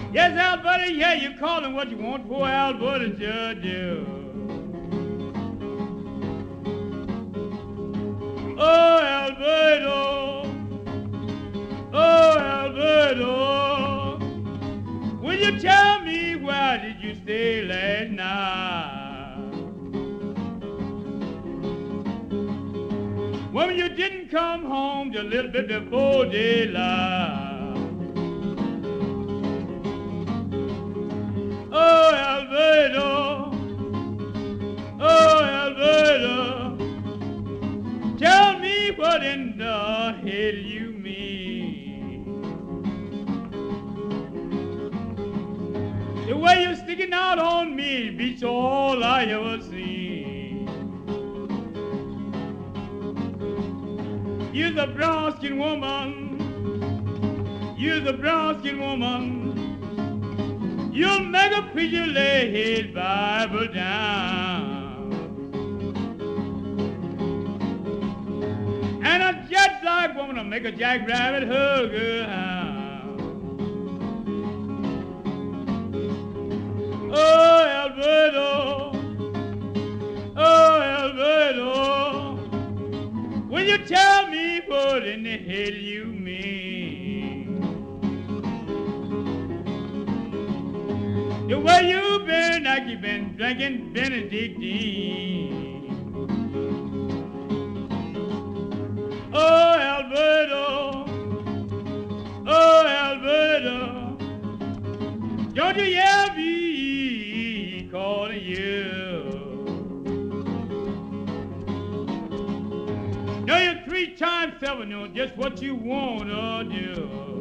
Yes, Alberta, yeah, you're calling what you want, poor Alberta sure do. Oh, Alberta, oh, Alberta, will you tell me where did you stay last night? Woman, you didn't come home just a little bit before daylight. Oh, Alberta, oh, Alberta, tell me what in the hell you mean. The way you're sticking out on me beats all I ever seen. You're the brown-skinned woman, you're the brown-skinned woman. You'll make a preacher lay his Bible down. And a jet black woman will make a jackrabbit hug her hound. Oh, Alberta, oh, Alberta, will you tell me what in the hell you mean? The way you've been, like you've been drinking Benedictine. Oh, Alberta, oh, Alberta, don't you hear me calling you? No, you're 3 times 7, you know just what you want to do.